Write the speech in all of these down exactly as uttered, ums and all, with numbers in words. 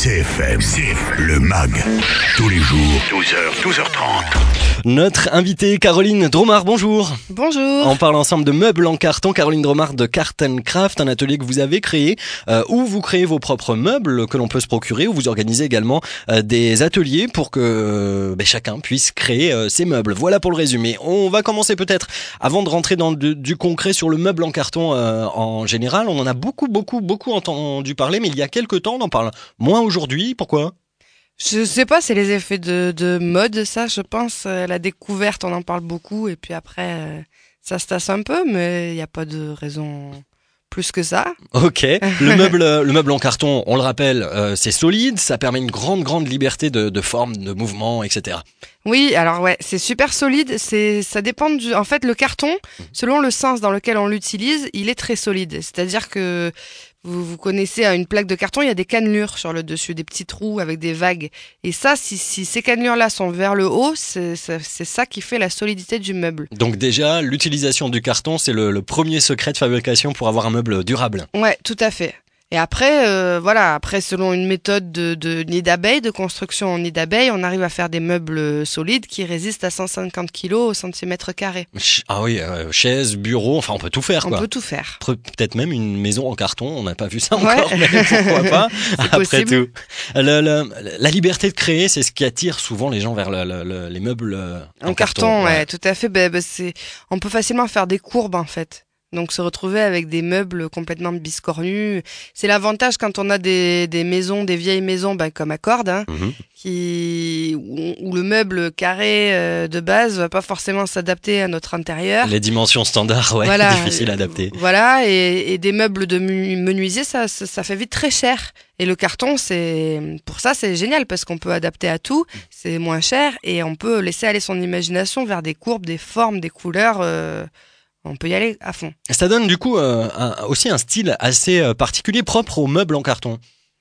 C F M, C F M, le mag, tous les jours, douze heures, douze heures trente. Notre invitée Caroline Dromard, bonjour. Bonjour. On parle ensemble de meubles en carton. Caroline Dromard de Cart and Craft, un atelier que vous avez créé euh, où vous créez vos propres meubles que l'on peut se procurer, où vous organisez également euh, des ateliers pour que euh, ben, chacun puisse créer euh, ses meubles. Voilà pour le résumé. On va commencer peut-être, avant de rentrer dans de, du concret sur le meuble en carton euh, en général. On en a beaucoup, beaucoup, beaucoup entendu parler, mais il y a quelques temps, on en parle moins aujourd'hui. Pourquoi ? Je sais pas, c'est les effets de, de mode, ça, je pense. Euh, La découverte, on en parle beaucoup, et puis après, euh, ça se tasse un peu, mais il n'y a pas de raison plus que ça. Ok. Le meuble, le meuble en carton, on le rappelle, euh, c'est solide, ça permet une grande, grande liberté de, de forme, de mouvement, et cetera. Oui, alors ouais, c'est super solide. C'est, ça dépend du. En fait, le carton, selon le sens dans lequel on l'utilise, il est très solide. C'est-à-dire que vous, vous connaissez une plaque de carton, il y a des cannelures sur le dessus, des petits trous avec des vagues. Et ça, si, si ces cannelures-là sont vers le haut, c'est, c'est, c'est ça qui fait la solidité du meuble. Donc déjà, l'utilisation du carton, c'est le, le premier secret de fabrication pour avoir un meuble durable. Ouais, tout à fait. Et après, euh, voilà, après selon une méthode de, de nid d'abeille, de construction en nid d'abeille, on arrive à faire des meubles solides qui résistent à cent cinquante kilos au centimètre carré. Ah oui, euh, chaise, bureau, enfin on peut tout faire On quoi. peut tout faire. Pe- Peut-être même une maison en carton, on n'a pas vu ça Ouais. encore, mais pourquoi pas, après possible. tout. Le- le- la liberté de créer, c'est ce qui attire souvent les gens vers le, le, le- les meubles euh, en, En carton, ouais, tout à fait. Ben, ben, c'est, on peut facilement faire des courbes en fait. Donc se retrouver avec des meubles complètement biscornus, c'est l'avantage quand on a des, des maisons, des vieilles maisons, ben, comme à cordes, hein, Mhm. qui où, où le meuble carré euh, de base va pas forcément s'adapter à notre intérieur. Les dimensions standards, ouais, Voilà. difficile à adapter. Voilà, et, et des meubles de mu- menuisier, ça, ça, ça fait vite très cher. Et le carton, c'est pour ça, c'est génial parce qu'on peut adapter à tout, c'est moins cher et on peut laisser aller son imagination vers des courbes, des formes, des couleurs. Euh, on peut y aller à fond. Ça donne du coup euh, un- aussi un style assez euh, particulier, propre aux meubles en carton.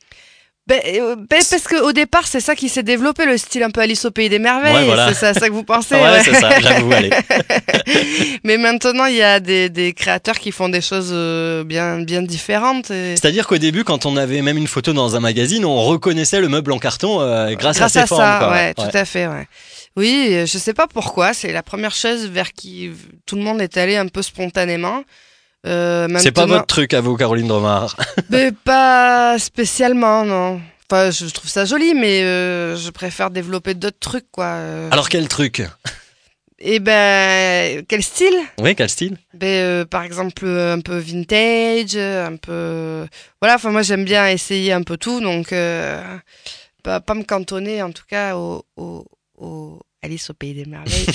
Ben, euh, ben, parce que au départ, c'est ça qui s'est développé, le style un peu Alice au pays des merveilles. Ouais, voilà. C'est ça, ça que vous pensez. Ouais, ouais. c'est ça, j'avoue, allez. Mais maintenant, il y a des, des créateurs qui font des choses euh, bien, bien différentes. Et... C'est-à-dire qu'au début, quand on avait même une photo dans un magazine, on reconnaissait le meuble en carton euh, grâce, Grâce à ses à formes. ça, quoi. ouais, tout à fait, ouais. Oui, euh, je sais pas pourquoi, c'est la première chose vers qui tout le monde est allé un peu spontanément. Euh, C'est pas maintenant- votre truc à vous, Caroline Dromard. Mais pas spécialement, non. Enfin, je trouve ça joli, mais euh, je préfère développer d'autres trucs, quoi. Euh, Alors quel truc ? Eh ben, quel style ? Oui, quel style ? Ben, euh, par exemple, euh, un peu vintage, euh, un peu... Voilà, enfin, moi, j'aime bien essayer un peu tout, donc euh, pas, pas me cantonner, en tout cas, au, au, au Alice au pays des merveilles.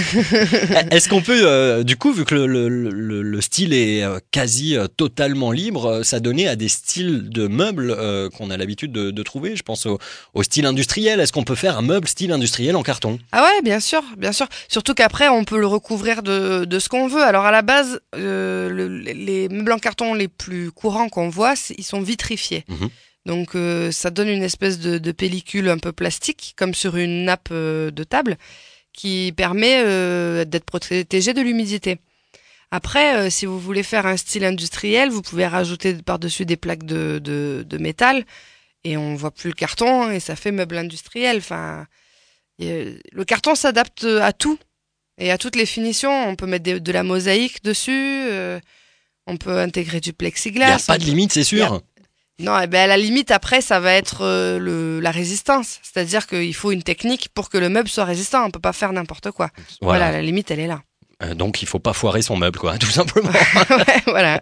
Est-ce qu'on peut, euh, du coup, vu que le, le, le, le style est euh, quasi euh, totalement libre, euh, s'adonner à des styles de meubles euh, qu'on a l'habitude de, de trouver ? Je pense au, au style industriel. Est-ce qu'on peut faire un meuble style industriel en carton ? Ah ouais, bien sûr, bien sûr. Surtout qu'après, on peut le recouvrir de, de ce qu'on veut. Alors, à la base, euh, le, les meubles en carton les plus courants qu'on voit, c'est- ils sont vitrifiés. Mhm. Donc, euh, ça donne une espèce de, de pellicule un peu plastique, comme sur une nappe euh, de table, qui permet euh, d'être protégé de l'humidité. Après, euh, si vous voulez faire un style industriel, vous pouvez rajouter par-dessus des plaques de, de, de métal, et on voit plus le carton, et ça fait meuble industriel. Enfin, et le carton s'adapte à tout et à toutes les finitions. On peut mettre des- de la mosaïque dessus, euh, on peut intégrer du Il n'y a plexiglas. pas de limite, c'est sûr. Y a- Non, eh ben à la limite, après, ça va être euh, le, la résistance. C'est-à-dire qu'il faut une technique pour que le meuble soit résistant. On peut pas faire n'importe quoi. Voilà, la limite, elle est là. Euh, donc il faut pas foirer son meuble, quoi, tout simplement. Ouais, voilà.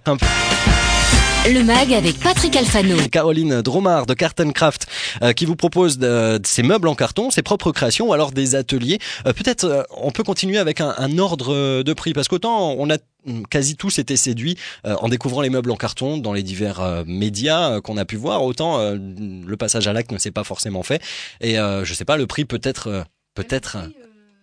Le mag avec Patrick Alfano. Caroline Dromard de Cart and Craft euh, qui vous propose de, de ces meubles en carton, ses propres créations ou alors des ateliers. Euh, peut-être euh, on peut continuer avec un, un ordre de prix parce qu'autant on a quasi tous été séduits euh, en découvrant les meubles en carton dans les divers euh, médias euh, qu'on a pu voir, autant euh, le passage à l'acte ne s'est pas forcément fait et euh, je sais pas, le prix peut-être euh, peut-être Le prix,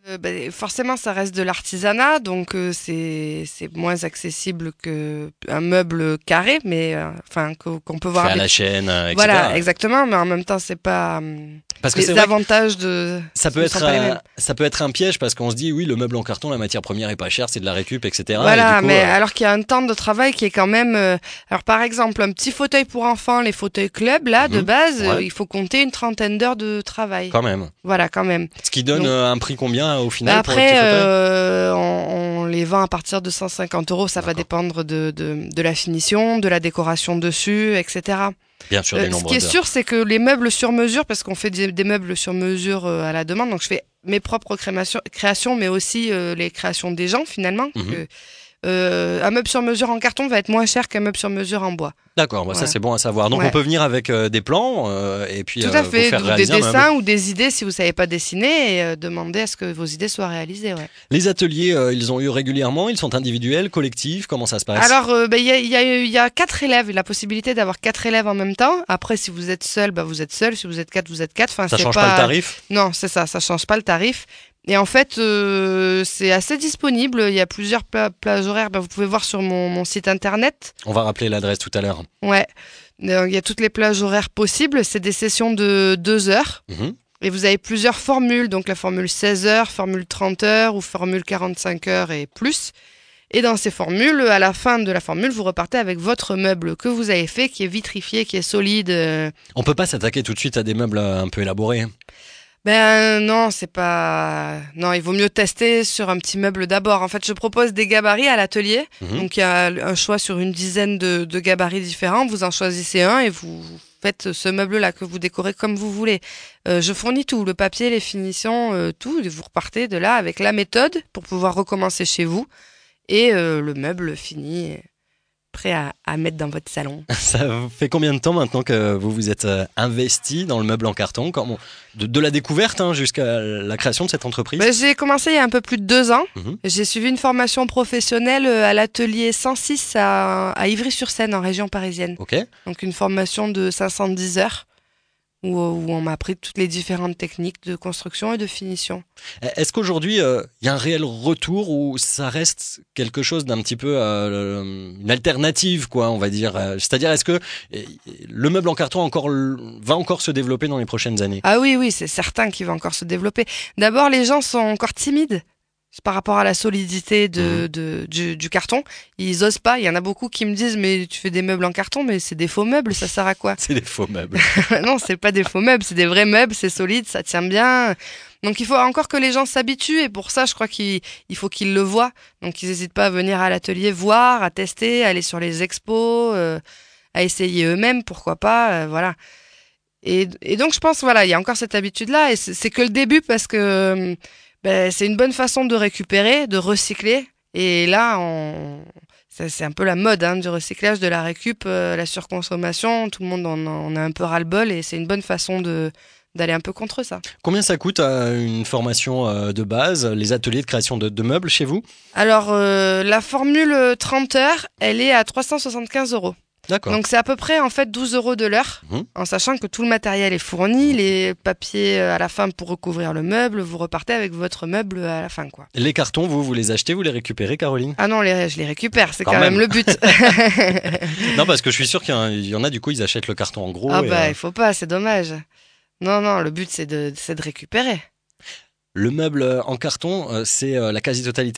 Euh, bah, forcément, ça reste de l'artisanat, donc euh, c'est c'est moins accessible que un meuble carré, mais euh, enfin que- qu'on peut voir Fait à avec. la chaîne, euh, et cetera. Voilà, exactement, mais en même temps, c'est pas hum, Parce que c'est les vrai avantages de. Ça peut ne être sont pas les un, mêmes. ça peut être un piège parce qu'on se dit oui, le meuble en carton, la matière première est pas chère, c'est de la récup, et cetera. Voilà, Et du coup, mais euh, alors qu'il y a un temps de travail qui est quand même. euh, Alors par exemple, un petit fauteuil pour enfants, les fauteuils club, là, de Mhm, base, ouais. euh, il faut compter une trentaine d'heures de travail. quand même. Voilà, quand même. Ce qui donne Donc- euh, un prix combien au final Bah pour le après, petit fauteuil euh, on, on les vend à partir de cent cinquante euros. Ça va D'accord. dépendre de, de, de la finition, de la décoration dessus, et cetera. Bien sûr, Euh, des ce nombres qui est d'heures. sûr, c'est que les meubles sur mesure, parce qu'on fait des, des meubles sur mesure euh, à la demande, donc je fais mes propres créations, créations mais aussi euh, les créations des gens finalement. Mhm. que, euh, un meuble sur mesure en carton va être moins cher qu'un meuble sur mesure en bois. D'accord, bah, ça Voilà. c'est bon à savoir. Donc Ouais. on peut venir avec euh, des plans euh, et puis Tout euh, à vous fait, faire ou des réaliser un meuble. dessins ou des idées si vous savez pas dessiner et euh, demander à ce que vos idées soient réalisées. Ouais. Les ateliers, euh, ils ont eu régulièrement, ils sont individuels, collectifs, comment ça se passe? Alors, euh, ben, il y, a, il y, a, il y a quatre élèves, la possibilité d'avoir quatre élèves en même temps. Après, si vous êtes seul, bah, vous êtes seul. Si vous êtes quatre, vous êtes quatre. Enfin, Ça c'est change pas... le tarif? Non, c'est ça, ça change pas le tarif. Et en fait, euh, c'est assez disponible. Il y a plusieurs pla- plages horaires. Ben, vous pouvez voir sur mon, mon site internet. On va rappeler l'adresse tout à l'heure. Ouais. Euh, Il y a toutes les plages horaires possibles. C'est des sessions de deux heures. Mhm. Et vous avez plusieurs formules. Donc la formule seize heures, formule trente heures ou formule quarante-cinq heures et plus. Et dans ces formules, à la fin de la formule, vous repartez avec votre meuble que vous avez fait, qui est vitrifié, qui est solide. euh, On peut pas s'attaquer tout de suite à des meubles euh, un peu élaborés. Ben non, c'est pas. Non, il vaut mieux tester sur un petit meuble d'abord. En fait, je propose des gabarits à l'atelier. Mhm. Donc il y a un choix sur une dizaine de, de gabarits différents. Vous en choisissez un et vous faites ce meuble-là que vous décorez comme vous voulez. Euh, je fournis tout, le papier, les finitions, euh, tout. Et vous repartez de là avec la méthode pour pouvoir recommencer chez vous et euh, le meuble fini, prêt à, à mettre dans votre salon. Ça fait combien de temps maintenant que vous vous êtes euh, investi dans le meuble en carton, comment- de, de la découverte hein, jusqu'à la création de cette entreprise? Ben, j'ai commencé il y a un peu plus de deux ans. Mhm. J'ai suivi une formation professionnelle euh, à l'atelier cent six à, à Ivry-sur-Seine, en région parisienne. Ok. Donc une formation de cinq cent dix heures où, où on m'a appris toutes les différentes techniques de construction et de finition. Est-ce qu'aujourd'hui, il euh, y a un réel retour ou ça reste quelque chose d'un petit peu euh, une alternative, quoi, on va dire. euh, C'est-à-dire, est-ce que euh, le meuble en carton encore, va encore se développer dans les prochaines années? Ah oui, oui, c'est certain qu'il va encore se développer. D'abord, les gens sont encore timides par rapport à la solidité de, Mhm. de- du, du carton. Ils osent pas. Il y en a beaucoup qui me disent, mais tu fais des meubles en carton, mais c'est des faux meubles, ça sert à quoi? C'est des faux meubles. Non, c'est pas des faux meubles, c'est des vrais meubles, c'est solide, ça tient bien. Donc il faut encore que les gens s'habituent et pour ça, je crois qu'il il faut qu'ils le voient. Donc ils n'hésitent pas à venir à l'atelier voir, à tester, à aller sur les expos, euh, à essayer eux-mêmes, pourquoi pas, euh, voilà. Et, et donc je pense, voilà, il y a encore cette habitude-là et c'est c'est que le début parce que euh, ben, c'est une bonne façon de récupérer, de recycler. Et là, on... c'est c'est un peu la mode hein, du recyclage, de la récup, euh, la surconsommation. Tout le monde en, en a un peu ras-le-bol et c'est une bonne façon de d'aller un peu contre ça. Combien ça coûte euh, une formation euh, de base, les ateliers de création de, de meubles chez vous? Alors, euh, la formule trente heures, elle est à trois cent soixante-quinze euros. D'accord. Donc, c'est à peu près en fait douze euros de l'heure, Mhm. en sachant que tout le matériel est fourni, les papiers euh, à la fin pour recouvrir le meuble, vous repartez avec votre meuble à la fin, quoi. Les cartons, vous, vous les achetez, vous les récupérez, Caroline? Ah non, les, je les récupère, c'est Quand quand, même. même. le but. Non, parce que je suis sûr qu'il y en a, il y en a, du coup, ils achètent le carton en gros. Ah et, bah, euh, il faut pas, c'est dommage. Non, non, le but c'est de, c'est de récupérer. le meuble en carton, euh, c'est euh, la quasi-totalité